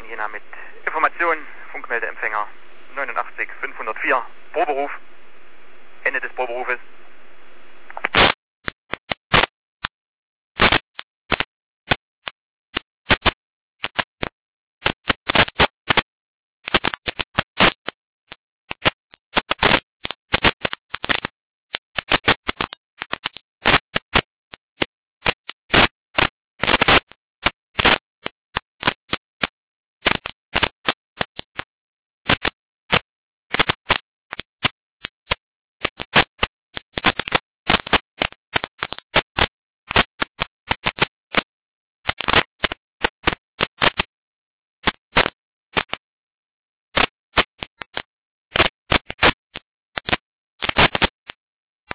in Jena mit Informationen, Funkmeldeempfänger 89 504, Proberuf, Ende des Proberufes.